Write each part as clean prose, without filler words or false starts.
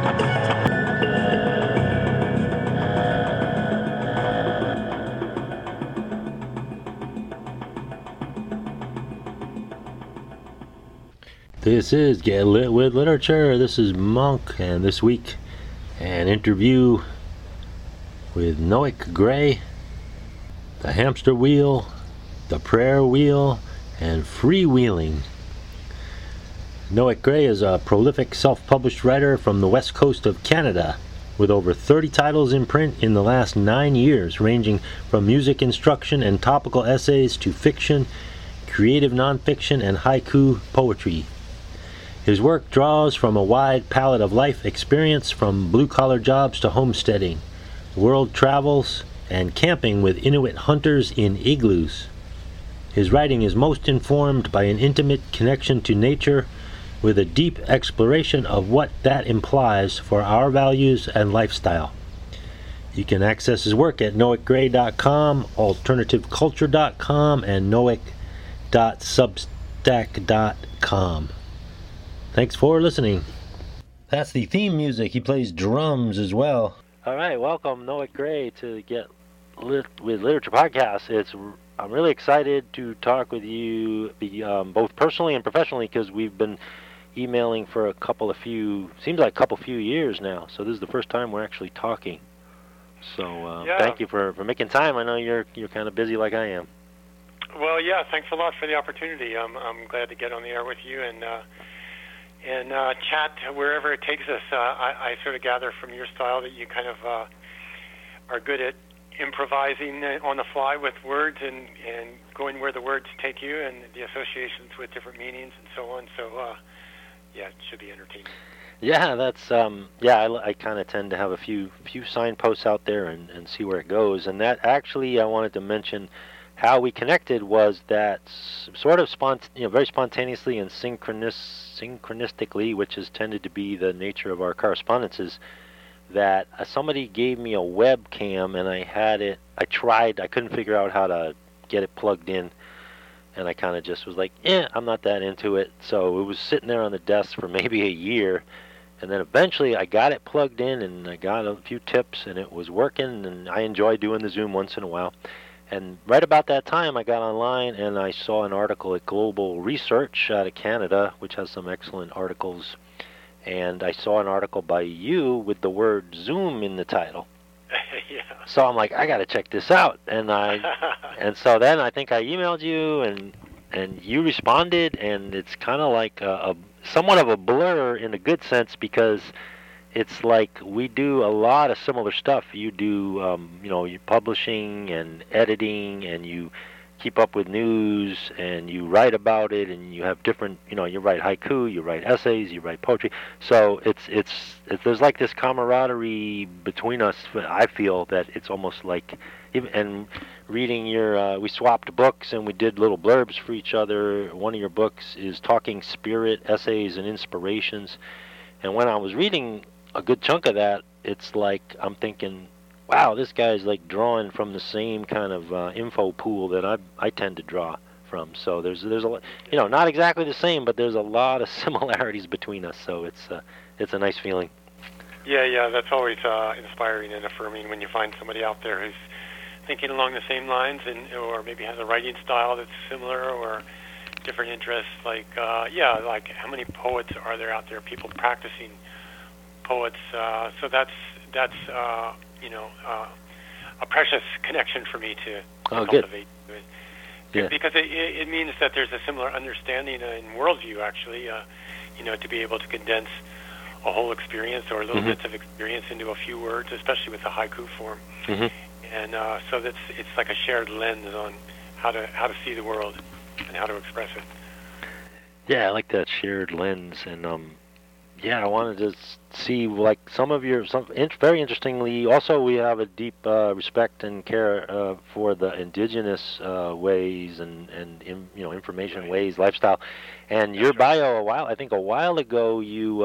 This is Get Lit with Literature. This is Monk, and this week an interview with Noik Gray, The Hamster Wheel, The Prayer Wheel, and Freewheeling. Noik Gray is a prolific self-published writer from the west coast of Canada, with over 30 titles in print in the last 9 years, ranging from music instruction and topical essays to fiction, creative nonfiction, and haiku poetry. His work draws from a wide palette of life experience, from blue-collar jobs to homesteading, world travels, and camping with Inuit hunters in igloos. His writing is most informed by an intimate connection to nature, with a deep exploration of what that implies for our values and lifestyle. You can access his work at noikgray.com, alternativeculture.com, and noik.substack.com. Thanks for listening. That's the theme music. He plays drums as well. All right, welcome Noik Gray to Get Lit with Literature Podcast. I'm really excited to talk with you, both personally and professionally, because we've been emailing for a couple few years now. So this is the first time we're actually talking. So Thank you for making time. I know you're kind of busy like I am. Well, yeah, thanks a lot for the opportunity. I'm glad to get on the air with you and chat wherever it takes us. I sort of gather from your style that you kind of are good at improvising on the fly with words and going where the words take you and the associations with different meanings and so on. So, it should be entertaining. Yeah, that's I kind of tend to have a few signposts out there and see where it goes. And that actually, I wanted to mention how we connected was that sort of very spontaneously and synchronistically, which has tended to be the nature of our correspondences, that somebody gave me a webcam and I couldn't figure out how to get it plugged in, and I kind of just was like, I'm not that into it. So it was sitting there on the desk for maybe a year, and then eventually I got it plugged in and I got a few tips and it was working, and I enjoy doing the Zoom once in a while. And right about that time, I got online and I saw an article at Global Research out of Canada, which has some excellent articles. And I saw an article by you with the word Zoom in the title. Yeah. So I'm like, I got to check this out. And so then I think I emailed you and you responded, and it's kind of like a somewhat of a blur in a good sense, because it's like we do a lot of similar stuff. You do, you're publishing and editing, and you keep up with news, and you write about it, and you have different, you write haiku, you write essays, you write poetry. So it's there's like this camaraderie between us. I feel that it's almost like, and reading we swapped books and we did little blurbs for each other. One of your books is Talking Spirit, Essays and Inspirations. And when I was reading a good chunk of that, it's like I'm thinking, wow, this guy's like drawing from the same kind of info pool that I tend to draw from. So there's a lot, not exactly the same, but there's a lot of similarities between us. So it's a nice feeling. Yeah, that's always inspiring and affirming when you find somebody out there who's thinking along the same lines, or maybe has a writing style that's similar or different interests. Like like how many poets are there out there? People practicing poets. So that's a precious connection for me to cultivate. Yeah. Because it means that there's a similar understanding in worldview, actually. To be able to condense a whole experience or little bits of experience into a few words, especially with the haiku form. Mm-hmm. And so it's like a shared lens on how to see the world and how to express it. Yeah, I like that shared lens, and I wanted to see like very interestingly. Also, we have a deep respect and care for the indigenous ways and information ways, lifestyle. And your bio a while ago,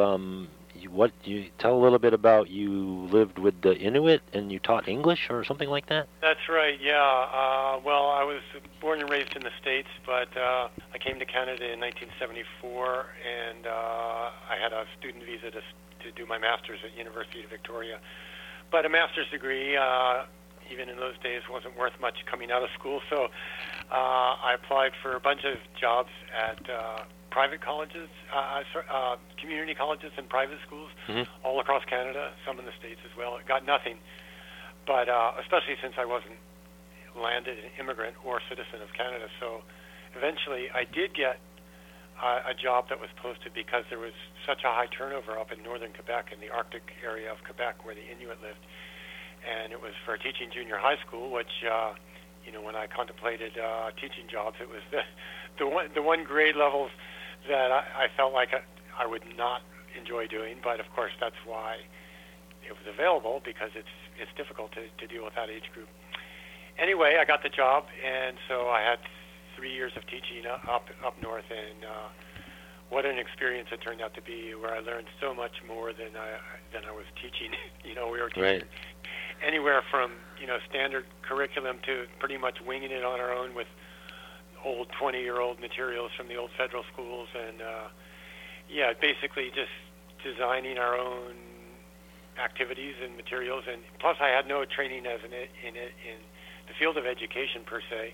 you tell a little bit about you lived with the Inuit and you taught English or something like that? That's right, yeah. Well, I was born and raised in the States, but I came to Canada in 1974, and I had a student visa to to do my master's at University of Victoria. But a master's degree, even in those days, wasn't worth much coming out of school. So I applied for a bunch of jobs at private colleges, community colleges and private schools all across Canada, some in the States as well. Got nothing, but especially since I wasn't landed an immigrant or citizen of Canada. So eventually I did get a job that was posted because there was such a high turnover up in northern Quebec, in the Arctic area of Quebec where the Inuit lived. And it was for teaching junior high school, which, when I contemplated teaching jobs, it was the one grade levels that I felt like I would not enjoy doing. But of course, that's why it was available, because it's difficult to deal with that age group. Anyway, I got the job, and so I had 3 years of teaching up north, and what an experience it turned out to be, where I learned so much more than I was teaching. We were teaching anywhere from standard curriculum to pretty much winging it on our own with old 20-year-old materials from the old federal schools, and basically just designing our own activities and materials. And plus, I had no training in the field of education per se.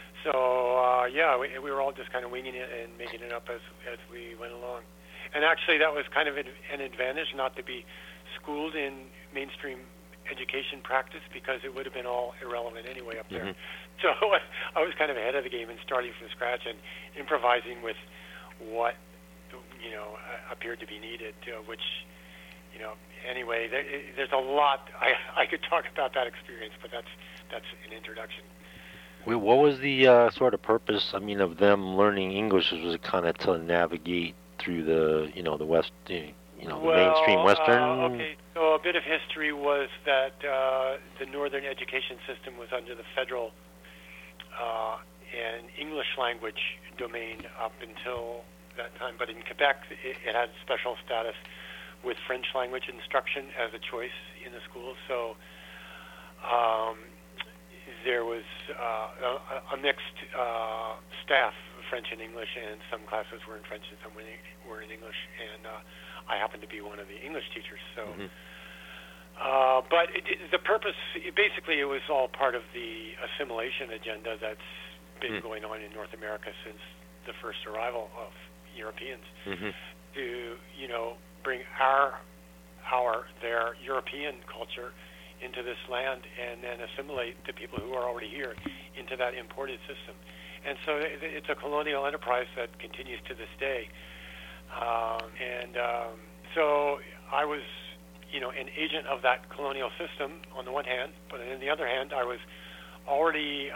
So we were all just kind of winging it and making it up as we went along. And actually, that was kind of an advantage not to be schooled in mainstream education practice, because it would have been all irrelevant anyway up there. So I was kind of ahead of the game and starting from scratch and improvising with what appeared to be needed, which anyway, there's a lot I could talk about that experience, but that's an introduction. What was the sort of purpose, of them learning English? Was it kind of to navigate through the, the West, the mainstream Western? Okay, so a bit of history was that the Northern education system was under the federal and English language domain up until that time. But in Quebec, it had special status with French language instruction as a choice in the schools. So there was a mixed staff, French and English, and some classes were in French and some were in English. And I happened to be one of the English teachers. So, but the purpose, basically, it was all part of the assimilation agenda that's been going on in North America since the first arrival of Europeans, to bring their European culture into this land and then assimilate the people who are already here into that imported system. And so it's a colonial enterprise that continues to this day. So I was, an agent of that colonial system on the one hand, but on the other hand, I was already,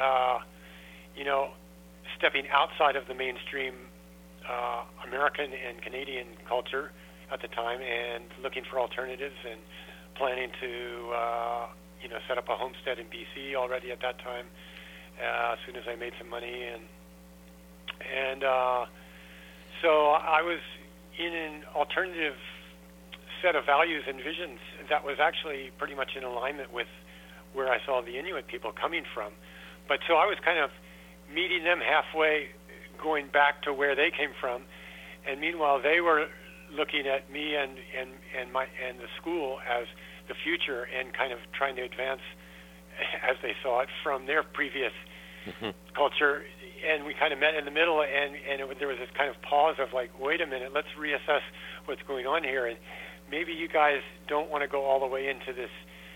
stepping outside of the mainstream American and Canadian culture at the time and looking for alternatives and planning to, set up a homestead in BC already at that time, as soon as I made some money. And so I was in an alternative set of values and visions that was actually pretty much in alignment with where I saw the Inuit people coming from. But so I was kind of meeting them halfway, going back to where they came from, and meanwhile they were looking at me and the school as the future and kind of trying to advance as they saw it from their previous culture. And we kind of met in the middle, and there was this kind of pause of like, wait a minute, let's reassess what's going on here, and maybe you guys don't want to go all the way into this,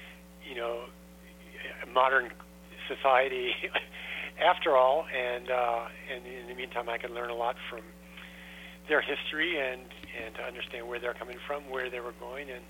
modern society after all. And in the meantime, I could learn a lot from their history and to understand where they're coming from, where they were going, and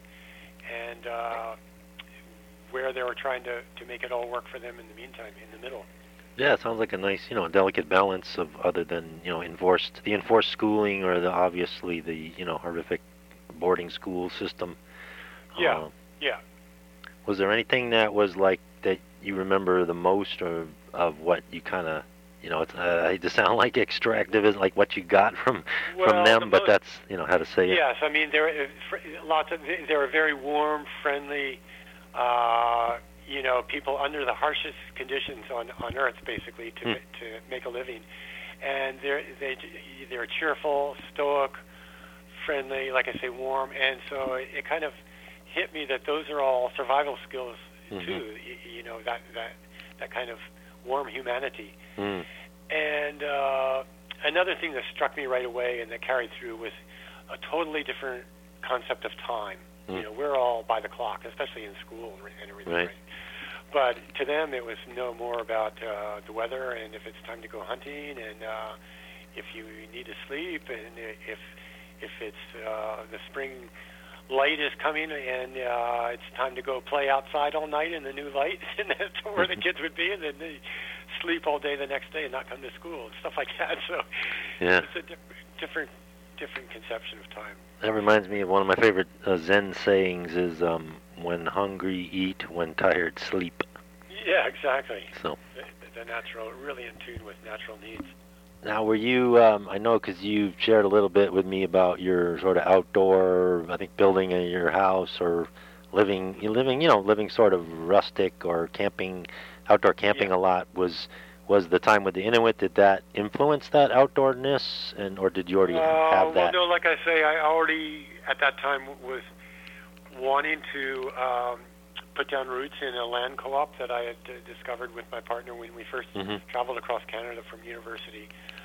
where they were trying to make it all work for them in the meantime, in the middle. Yeah, it sounds like a nice, delicate balance of, other than, enforced schooling or obviously the, horrific boarding school system. Yeah. Was there anything that was like that you remember the most, or of what you kind of, I hate to sound like extractive, like what you got from them, but that's, how to say it. Yes, I mean, there were very warm, friendly, people under the harshest conditions on Earth, basically, to make a living. And they're cheerful, stoic, friendly, like I say, warm, and so it kind of hit me that those are all survival skills too. You know, that kind of warm humanity. And another thing that struck me right away and that carried through was a totally different concept of time. You know, we're all by the clock, especially in school and everything. Right. But to them, it was no more about the weather and if it's time to go hunting and if you need to sleep and if it's the spring light is coming and it's time to go play outside all night in the new light, and that's where the kids would be, and then they sleep all day the next day and not come to school and stuff like that. So it's a different conception of time. That reminds me of one of my favorite Zen sayings is when hungry, eat, when tired, sleep. Yeah, exactly. So the natural, really in tune with natural needs. Now, were you, I know because you've shared a little bit with me about your sort of outdoor, I think, building in your house or living sort of rustic or camping, outdoor camping a lot. Was the time with the Inuit, did that influence that outdoorness, or did you already have that? Well, no, like I say, I already, at that time, was wanting to put down roots in a land co-op that I had discovered with my partner when we first traveled across Canada from university.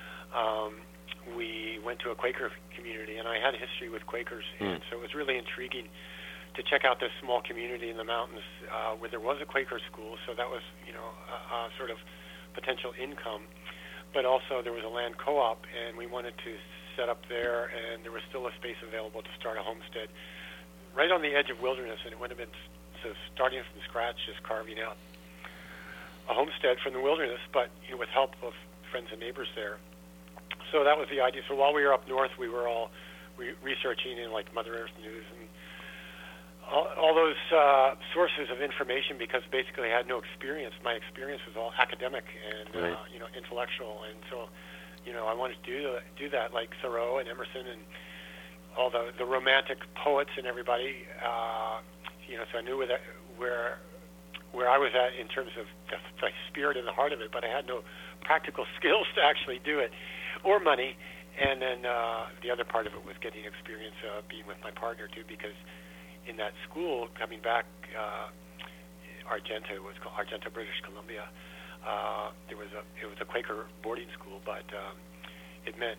We went to a Quaker community, and I had a history with Quakers, and so it was really intriguing to check out this small community in the mountains where there was a Quaker school, so that was, a sort of potential income, but also there was a land co-op, and we wanted to set up there, and there was still a space available to start a homestead right on the edge of wilderness, and it would have been starting from scratch, just carving out a homestead from the wilderness, but with help of friends and neighbors there. So that was the idea. So while we were up north, we were all researching in like Mother Earth News and all those sources of information, because basically I had no experience. My experience was all academic and intellectual, and so I wanted to do that like Thoreau and Emerson and all the romantic poets and everybody. So I knew where I was at in terms of the spirit and the heart of it, but I had no practical skills to actually do it, or money. And then the other part of it was getting experience being with my partner too, because in that school coming back, Argenta, it was called Argenta, British Columbia. It was a Quaker boarding school, but it meant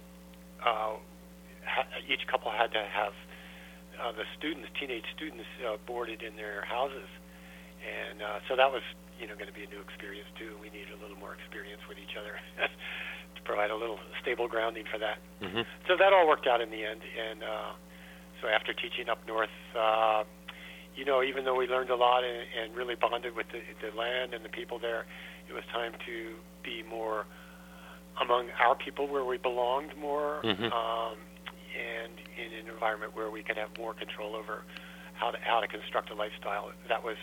each couple had to have the teenage students, boarded in their houses, and so that was going to be a new experience too. We needed a little more experience with each other to provide a little stable grounding for that. So that all worked out in the end, and so after teaching up north, even though we learned a lot and really bonded with the land and the people there, it was time to be more among our people where we belonged more, and in an environment where we could have more control over how to construct a lifestyle that was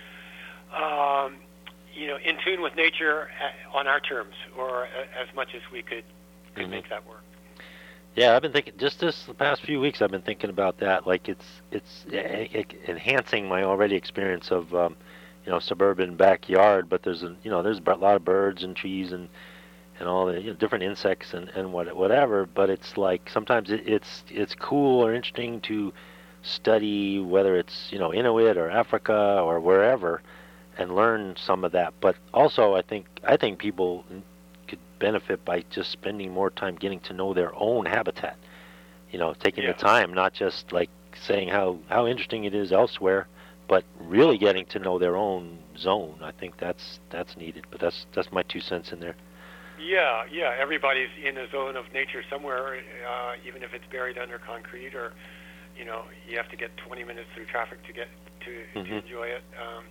in tune with nature on our terms, or as much as we could make that work. Yeah, I've been thinking just the past few weeks. I've been thinking about that. Like it's enhancing my already experience of suburban backyard. But there's a lot of birds and trees and all the different insects and whatever. But it's like sometimes it's cool or interesting to study whether it's Inuit or Africa or wherever, and learn some of that. But also I think people could benefit by just spending more time getting to know their own habitat. Taking the time, not just like saying how interesting it is elsewhere, but really getting to know their own zone. I think that's needed. But that's my 2 cents in there. Yeah. Everybody's in a zone of nature somewhere, even if it's buried under concrete, or you have to get 20 minutes through traffic to get to enjoy it.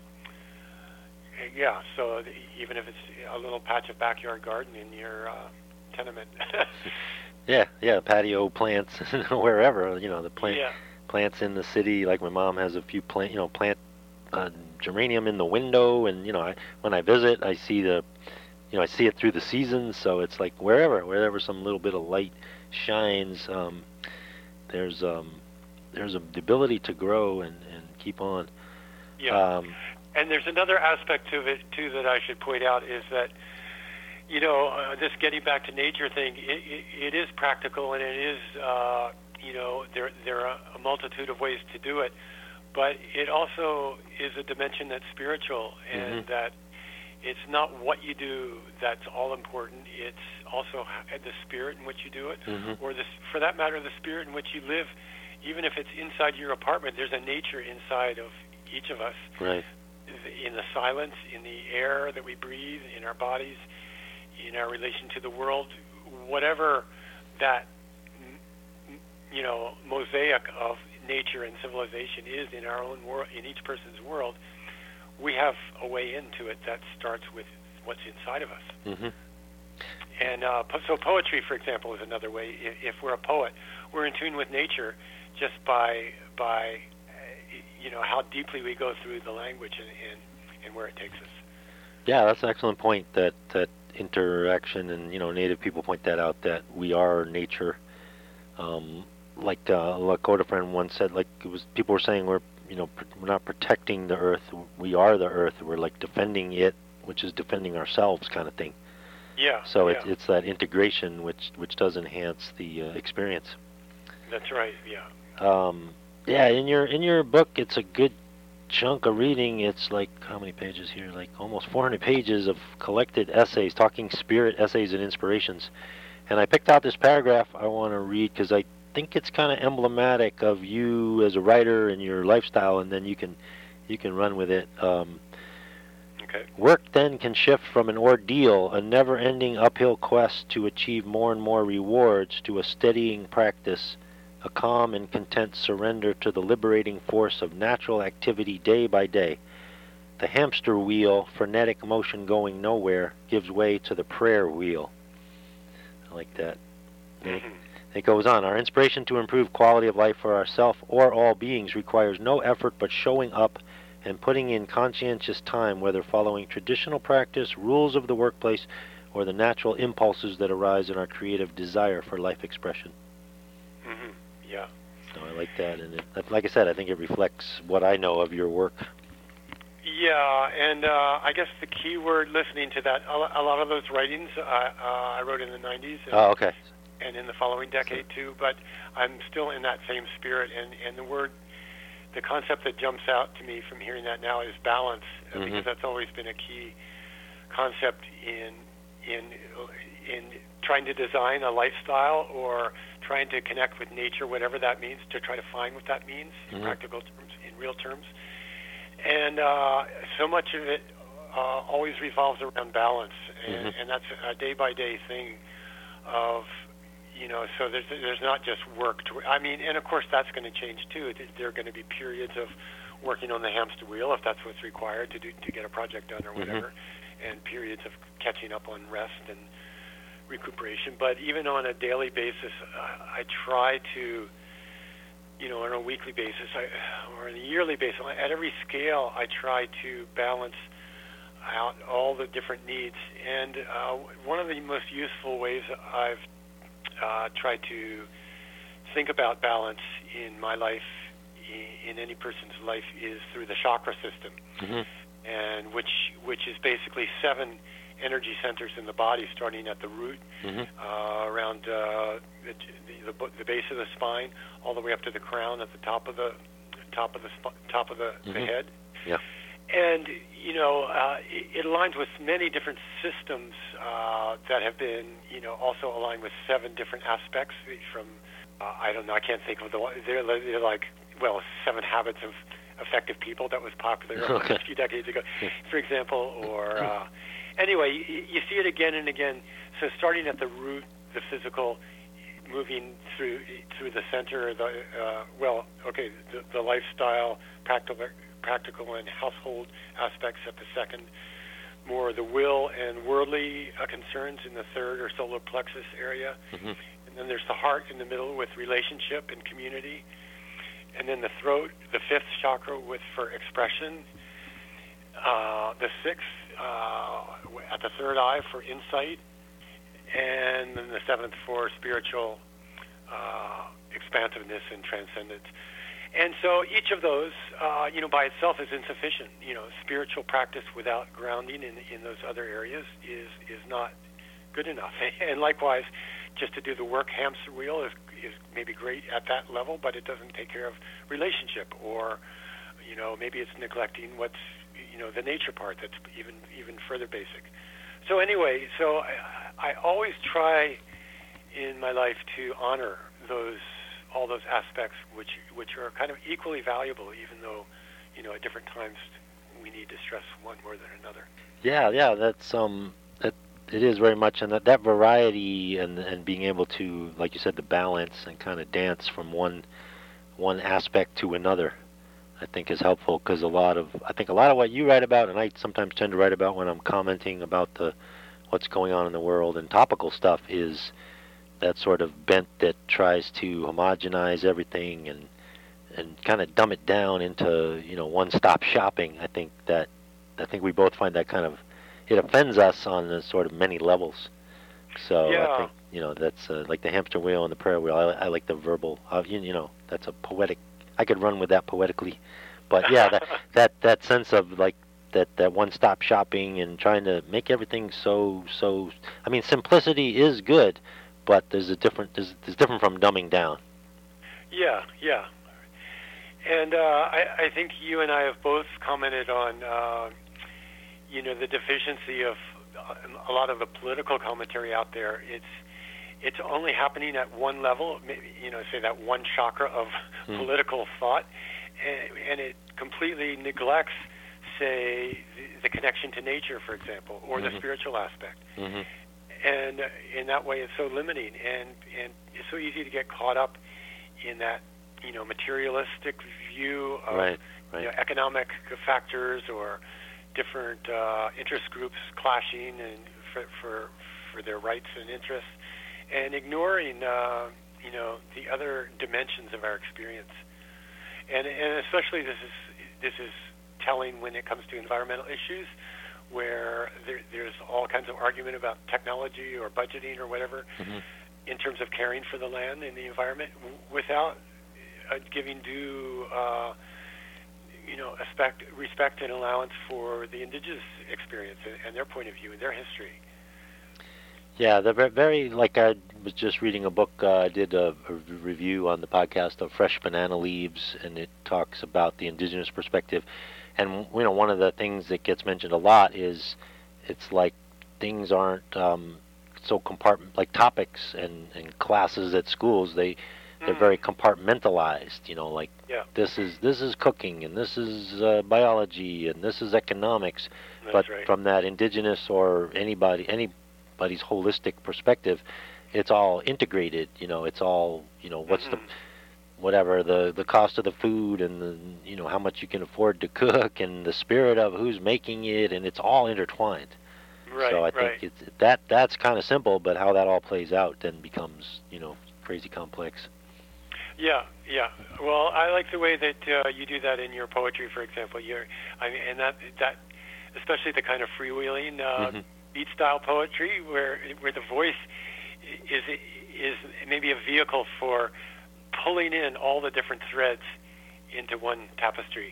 So even if it's a little patch of backyard garden in your tenement. Yeah, patio plants wherever, the plants in the city. Like my mom has a few plant geranium in the window, and when I visit, I see I see it through the seasons. So it's like wherever some little bit of light shines, there's the ability to grow and keep on. Yeah. And there's another aspect to it too that I should point out, is that this getting back to nature thing, it is practical, and it is there are a multitude of ways to do it, but it also is a dimension that's spiritual, and that it's not what you do that's all important. It's also the spirit in which you do it, or for that matter, the spirit in which you live. Even if it's inside your apartment, there's a nature inside of each of us. Right. In the silence, in the air that we breathe, in our bodies, in our relation to the world, whatever that mosaic of nature and civilization is in our own world, in each person's world, we have a way into it that starts with what's inside of us. And so poetry, for example, is another way. If we're a poet, we're in tune with nature just by how deeply we go through the language and where it takes us. Yeah, that's an excellent point. That interaction, and Native people point that out, that we are nature. Like Lakota friend once said, people were saying we're not protecting the earth, we are the earth. We're like defending it, which is defending ourselves, kind of thing. Yeah. So it's that integration which does enhance the experience. That's right. Yeah. In your book, it's a good chunk of reading. It's like, how many pages here? Like almost 400 pages of collected essays, talking spirit, essays, and inspirations. And I picked out this paragraph I want to read because I think it's kind of emblematic of you as a writer and your lifestyle, and then you can run with it. Okay. Work then can shift from an ordeal, a never-ending uphill quest to achieve more and more rewards, to a steadying practice, a calm and content surrender to the liberating force of natural activity day by day. The hamster wheel, frenetic motion going nowhere, gives way to the prayer wheel. I like that. It goes on. Our inspiration to improve quality of life for ourselves or all beings requires no effort but showing up and putting in conscientious time, whether following traditional practice, rules of the workplace, or the natural impulses that arise in our creative desire for life expression. Yeah. So I like that, and like I said, I think it reflects what I know of your work. Yeah, and I guess the key word listening to that, a lot of those writings I wrote in the 90s. Okay. And in the following decade too, but I'm still in that same spirit, and the concept that jumps out to me from hearing that now is balance, because that's always been a key concept in trying to design a lifestyle or trying to connect with nature, whatever that means, to try to find what that means in practical terms, in real terms. And so much of it always revolves around balance, and that's a day-by-day thing of, so there's not just work. And of course that's going to change too. There are going to be periods of working on the hamster wheel, if that's what's required to get a project done or whatever, and periods of catching up on rest and recuperation. But even on a daily basis, I try to, on a weekly basis or on a yearly basis, at every scale, I try to balance out all the different needs. And one of the most useful ways I've tried to think about balance in my life, in any person's life, is through the chakra system, and which is basically 7 energy centers in the body, starting at the root, around the base of the spine, all the way up to the crown at the top of the head. Yeah. And it aligns with many different systems that have been also aligned with 7 different aspects. From I don't know, I can't think of they're like 7 Habits of Effective People, that was popular a few decades ago, for example, or anyway, you see it again and again. So starting at the root, the physical, moving through the center, the lifestyle, practical and household aspects at the second, more the will and worldly concerns in the third or solar plexus area, and then there's the heart in the middle with relationship and community, and then the throat, the 5th chakra for expression, the 6th at the third eye for insight, and then the 7th for spiritual expansiveness and transcendence. And so each of those, by itself is insufficient. Spiritual practice without grounding in those other areas is not good enough. And likewise, just to do the work hamster wheel is maybe great at that level, but it doesn't take care of relationship, or maybe it's neglecting what's the nature part that's even further basic. So anyway, I always try in my life to honor all those aspects which are kind of equally valuable, even though at different times we need to stress one more than another. Yeah, that's it is very much, and that variety and being able to, like you said, the balance and kind of dance from one aspect to another, I think is helpful, because I think a lot of what you write about, and I sometimes tend to write about when I'm commenting about what's going on in the world and topical stuff, is that sort of bent that tries to homogenize everything and kind of dumb it down into one-stop shopping. I think we both find that kind of, it offends us on a sort of many levels. So yeah. I think that's like the hamster wheel and the prayer wheel. I like the verbal. That's a poetic. I could run with that poetically, but yeah, that sense of like that one-stop shopping and trying to make everything so. I mean, simplicity is good, but there's different from dumbing down. Yeah. And I think you and I have both commented on the deficiency of a lot of the political commentary out there. It's only happening at one level, say that one chakra of political thought, and it completely neglects, say, the connection to nature, for example, or the spiritual aspect. And in that way, it's so limiting, and it's so easy to get caught up in that materialistic view of economic factors or different interest groups clashing and for their rights and interests, and ignoring the other dimensions of our experience. And especially this is telling when it comes to environmental issues, where there's all kinds of argument about technology or budgeting or whatever in terms of caring for the land and the environment without giving due respect and allowance for the indigenous experience and their point of view and their history. Yeah, they're very, like, I was just reading a book, I did a review on the podcast of Fresh Banana Leaves, and it talks about the indigenous perspective. And, one of the things that gets mentioned a lot is it's like things aren't so like topics and classes at schools, they're very compartmentalized, this is cooking, and this is biology, and this is economics. But from that indigenous or anybody's holistic perspective, it's all integrated. It's all what's the cost of the food, and how much you can afford to cook, and the spirit of who's making it, and it's all intertwined. So I think that's kind of simple, but how that all plays out then becomes crazy complex. Yeah. Well, I like the way that you do that in your poetry, for example. And that especially the kind of freewheeling beat style poetry, where the voice is maybe a vehicle for pulling in all the different threads into one tapestry.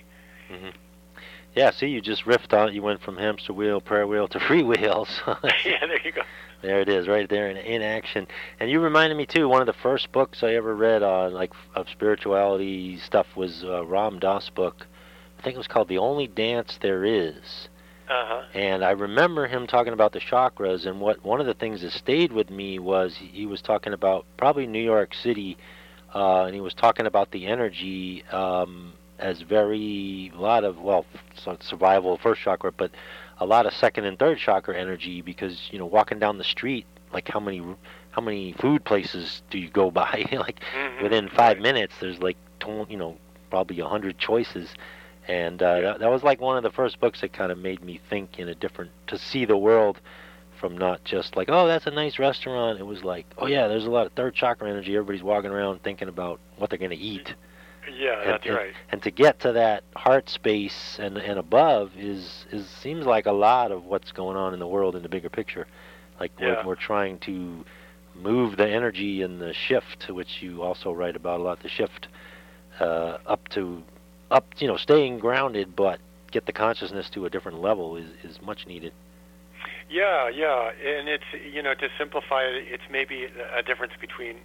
Yeah, see, you just riffed on it. You went from hamster wheel, prayer wheel to freewheels. Yeah, there you go. There it is, right there in action. And you reminded me too. One of the first books I ever read on of spirituality stuff was Ram Dass book. I think it was called "The Only Dance There Is." And I remember him talking about the chakras. And one of the things that stayed with me was he was talking about probably New York City, and he was talking about the energy as a lot of survival first chakra, but a lot of second and third chakra energy, because walking down the street, like how many food places do you go by? Like within 5 minutes there's like probably 100 choices, and that was like one of the first books that kind of made me think to see the world from not just like, oh, that's a nice restaurant. It was like, oh yeah, there's a lot of third chakra energy. Everybody's walking around thinking about what they're going to eat. Yeah, that's right. And to get to that heart space and above seems like a lot of what's going on in the world in the bigger picture. Like we're trying to move the energy and the shift, which you also write about a lot. The shift up, staying grounded, but get the consciousness to a different level is much needed. Yeah, and it's to simplify it, it's maybe a difference between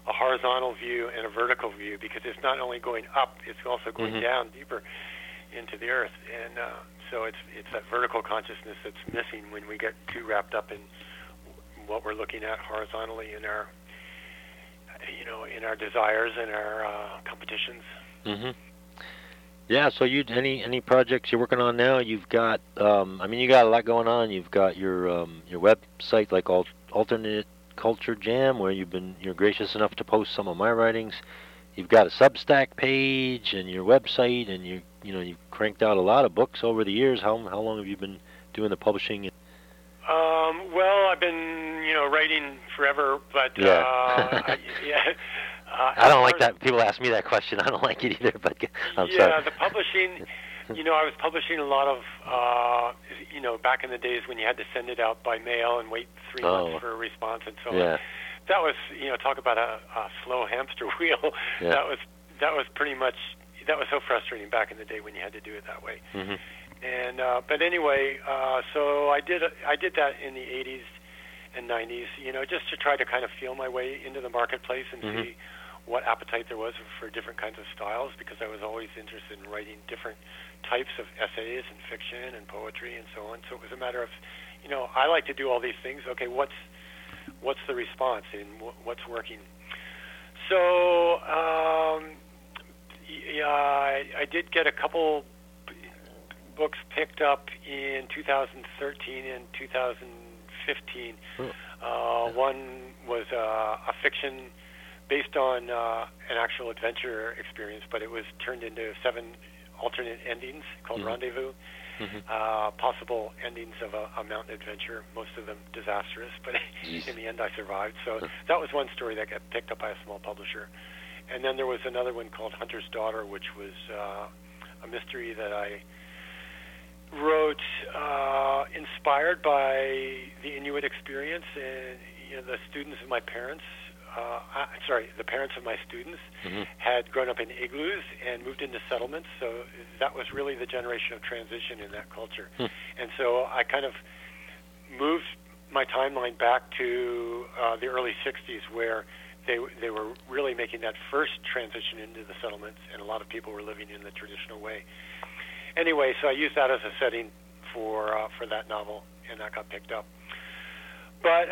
a horizontal view and a vertical view, because it's not only going up, it's also going down deeper into the earth. And so it's that vertical consciousness that's missing when we get too wrapped up in what we're looking at horizontally in our, in our desires and our competitions. Yeah. So any projects you're working on now? You've got, you got a lot going on. You've got your website, like Alternate Culture Jam, where you're gracious enough to post some of my writings. You've got a Substack page and your website, and you've cranked out a lot of books over the years. How long have you been doing the publishing? Well, I've been writing forever, but I don't like that. People ask me that question. I don't like it either. But I'm sorry. Yeah, the publishing. I was publishing a lot of, back in the days when you had to send it out by mail and wait 3 months for a response and so on. That was, talk about a slow hamster wheel. That was pretty much, that was so frustrating back in the day when you had to do it that way. And but anyway, so I did that in the 80s and 90s, just to try to kind of feel my way into the marketplace and see what appetite there was for different kinds of styles, because I was always interested in writing different types of essays and fiction and poetry and so on. So it was a matter of, I like to do all these things. Okay, what's the response and what's working? So I did get a couple books picked up in 2013 and 2015. One was a fiction based on an actual adventure experience, but it was turned into 7 alternate endings called Rendezvous. Possible endings of a mountain adventure, most of them disastrous, but in the end I survived. So that was one story that got picked up by a small publisher. And then there was another one called Hunter's Daughter, which was a mystery that I wrote inspired by the Inuit experience and the students of my parents. The parents of my students had grown up in igloos and moved into settlements, so that was really the generation of transition in that culture. And so I kind of moved my timeline back to the early 60s, where they were really making that first transition into the settlements, and a lot of people were living in the traditional way. Anyway, so I used that as a setting for that novel, and that got picked up. But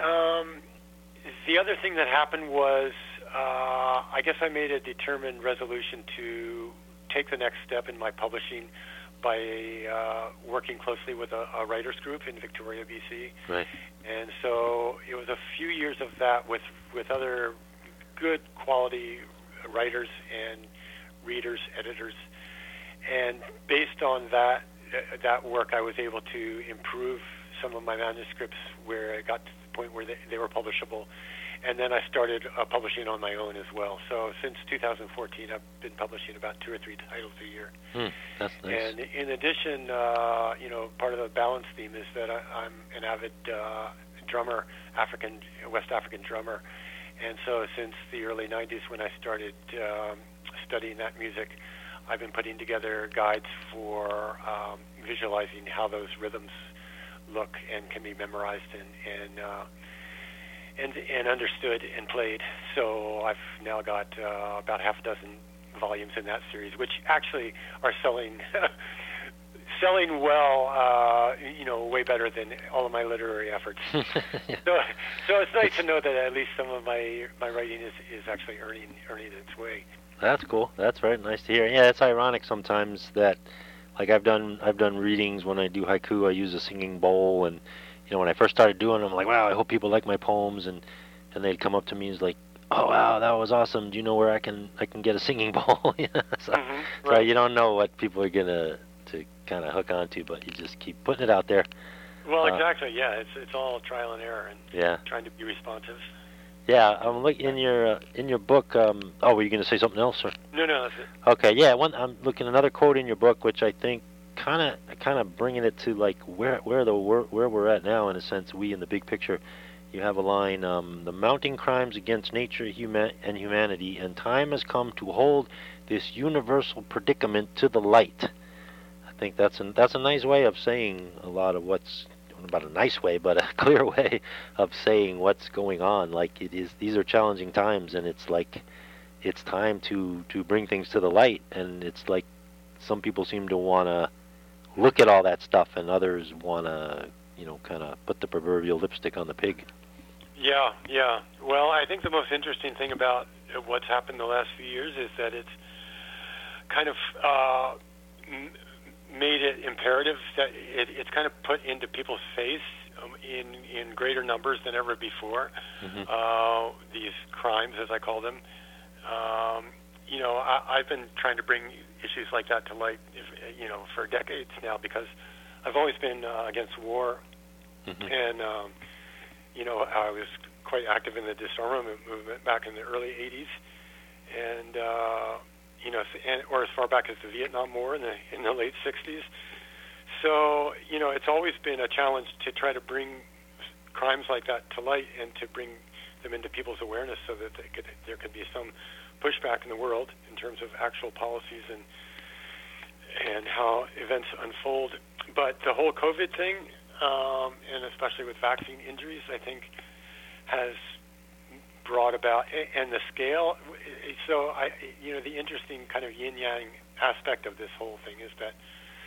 the other thing that happened was, I guess I made a determined resolution to take the next step in my publishing by working closely with a writers group in Victoria, BC. Right. And so it was a few years of that with other good quality writers and readers, editors. And based on that work, I was able to improve some of my manuscripts where I got to the point where they were publishable. And then I started publishing on my own as well. So since 2014, I've been publishing about 2 or 3 titles a year. That's nice. And in addition, part of the balance theme is that I'm an avid drummer, West African drummer. And so since the early 90s, when I started studying that music, I've been putting together guides for visualizing how those rhythms look and can be memorized and understood and played. So I've now got about half a dozen volumes in that series, which actually are selling well, way better than all of my literary efforts. So it's nice to know that at least some of my writing is actually earning its way. That's cool. That's very nice to hear. Yeah, it's ironic sometimes that, like, I've done readings. When I do haiku, I use a singing bowl, and when I first started doing them, I'm like, wow, I hope people like my poems, and they'd come up to me and it's like, oh wow, that was awesome. Do you know where I can get a singing bowl? So you don't know what people are gonna to kind of hook onto, but you just keep putting it out there. Well, exactly. Yeah, it's all trial and error and trying to be responsive. Yeah, I'm looking in your book. Were you going to say something else, or? No, that's it. Okay, yeah. I'm looking at another quote in your book, which I think kind of bringing it to like where we're at now, in a sense, we in the big picture. You have a line: the mounting crimes against nature, and humanity, and time has come to hold this universal predicament to the light. I think that's a nice way of saying a lot of what's about a nice way, but a clear way of saying what's going on. Like it is, these are challenging times, and it's like it's time to bring things to the light. And it's like some people seem to want to look at all that stuff, and others want to, kind of put the proverbial lipstick on the pig. Yeah, yeah. Well, I think the most interesting thing about what's happened the last few years is that it's kind of made it imperative that it's kind of put into people's face in greater numbers than ever before. These crimes, as I call them. I've been trying to bring issues like that to light, for decades now, because I've always been against war, and I was quite active in the disarmament movement back in the early '80s, and or as far back as the Vietnam War in the late '60s. So it's always been a challenge to try to bring crimes like that to light and to bring them into people's awareness, so that there could be some pushback in the world in terms of actual policies and how events unfold. But the whole COVID thing, and especially with vaccine injuries, I think has brought about, and the scale. So the interesting kind of yin-yang aspect of this whole thing is that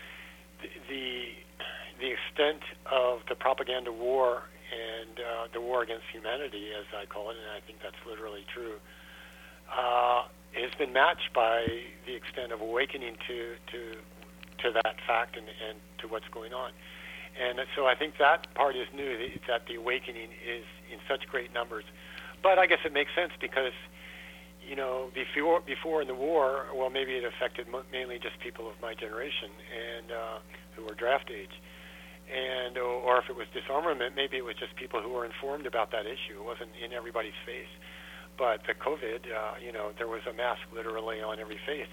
the extent of the propaganda war and the war against humanity, as I call it, and I think that's literally true, has been matched by the extent of awakening to that fact and to what's going on. And so I think that part is new, that the awakening is in such great numbers. But I guess it makes sense because, before in the war, well, maybe it affected mainly just people of my generation and who were draft age. And or if it was disarmament, maybe it was just people who were informed about that issue. It wasn't in everybody's face. But the COVID, there was a mask literally on every face.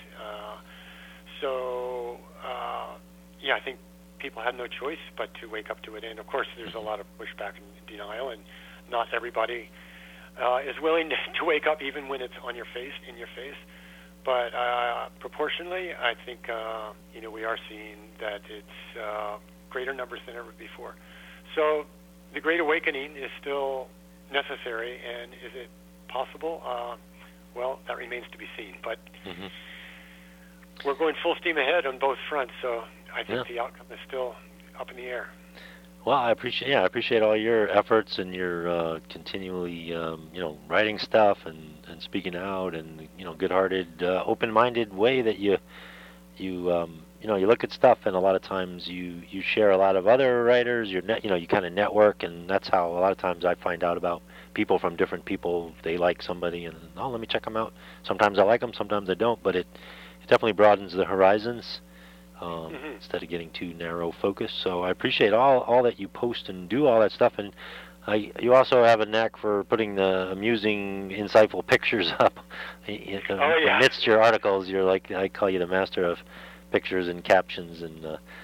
I think people had no choice but to wake up to it. And of course, there's a lot of pushback and denial, and not everybody is willing to wake up even when it's in your face. But proportionally, I think we are seeing that it's greater numbers than ever before. So the Great Awakening is still necessary, and is it possible? Well, that remains to be seen. But we're going full steam ahead on both fronts, so I think the outcome is still up in the air. Well, I appreciate all your efforts and your continually, writing stuff and speaking out, and good-hearted, open-minded way that you look at stuff, and a lot of times you share a lot of other writers. You kind of network, and that's how a lot of times I find out about people from different people. They like somebody, and let me check them out. Sometimes I like them, sometimes I don't, but it definitely broadens the horizons. Instead of getting too narrow focused. So I appreciate all that you post and do all that stuff, and you also have a knack for putting the amusing, insightful pictures up amidst your articles. You're like, I call you the master of pictures and captions, and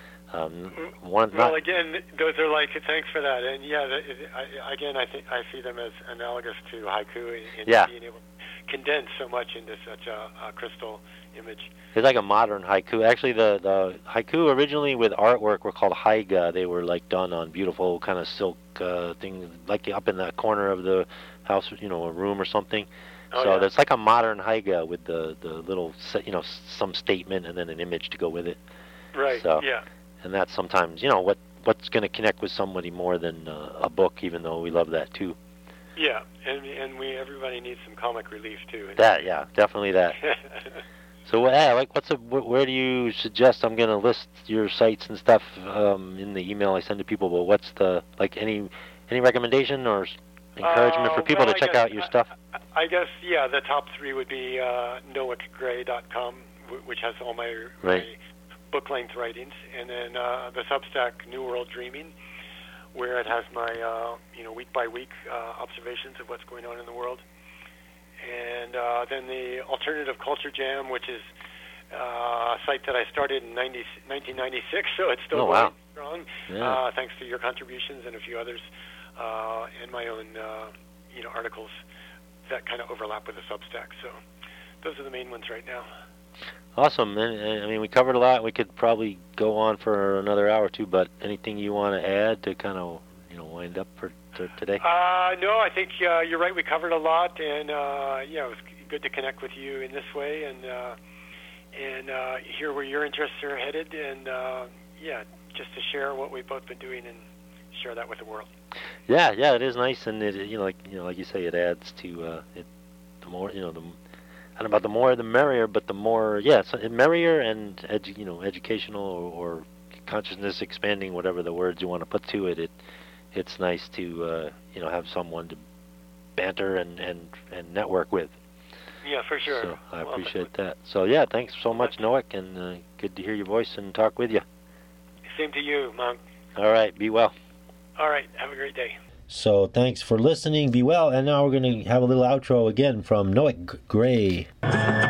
again, those are like, thanks for that, and I see them as analogous to haiku in being able to condense so much into such a crystal image. It's like a modern haiku. Actually, the haiku originally with artwork were called haiga. They were like done on beautiful kind of silk things, like up in the corner of the house, a room or something. It's like a modern haiga with the little, some statement and then an image to go with it. Right. So, and that's sometimes, what's going to connect with somebody more than a book, even though we love that too. Yeah, and everybody needs some comic relief too. Definitely that. So, where do you suggest? I'm going to list your sites and stuff in the email I send to people, but what's any recommendation or encouragement for people to check out your stuff? I guess, the top three would be noackgray.com, which has all my book-length writings, and then the Substack New World Dreaming, where it has my week-by-week observations of what's going on in the world. And then the Alternative Culture Jam, which is a site that I started in 1996, so it's still going strong, thanks to your contributions and a few others, and my own articles that kind of overlap with the Substack. So those are the main ones right now. Awesome. And I mean, we covered a lot. We could probably go on for another hour or two, but anything you want to add to kind of, wind up for today? No, I think you're right. We covered a lot, and it was good to connect with you in this way, and hear where your interests are headed, and just to share what we've both been doing and share that with the world. Yeah, it is nice, and it, like you say, it adds to it. The more, I don't know about the more the merrier, but the more, merrier and educational or consciousness expanding, whatever the words you want to put to it. It's nice to have someone to banter and network with. Yeah, for sure. So I appreciate that. So yeah, thanks so much, Noik, and good to hear your voice and talk with you. Same to you, Monk. All right, be well. All right, have a great day. So thanks for listening. Be well, and now we're going to have a little outro again from Noik Gray.